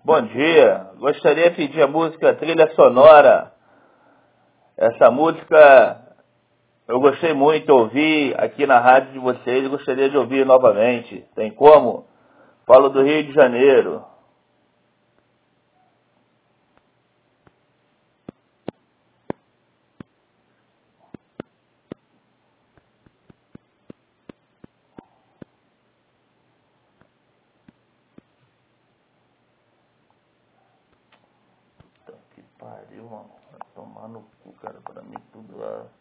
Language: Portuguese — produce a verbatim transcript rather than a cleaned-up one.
Bom dia, gostaria de pedir a música Trilha Sonora. Essa música eu gostei muito de ouvir aqui na rádio de vocês e gostaria de ouvir novamente. Tem como? Falo do Rio de Janeiro. Puta que pariu, mano. Vai tomar no cu, cara, pra mim tudo lá.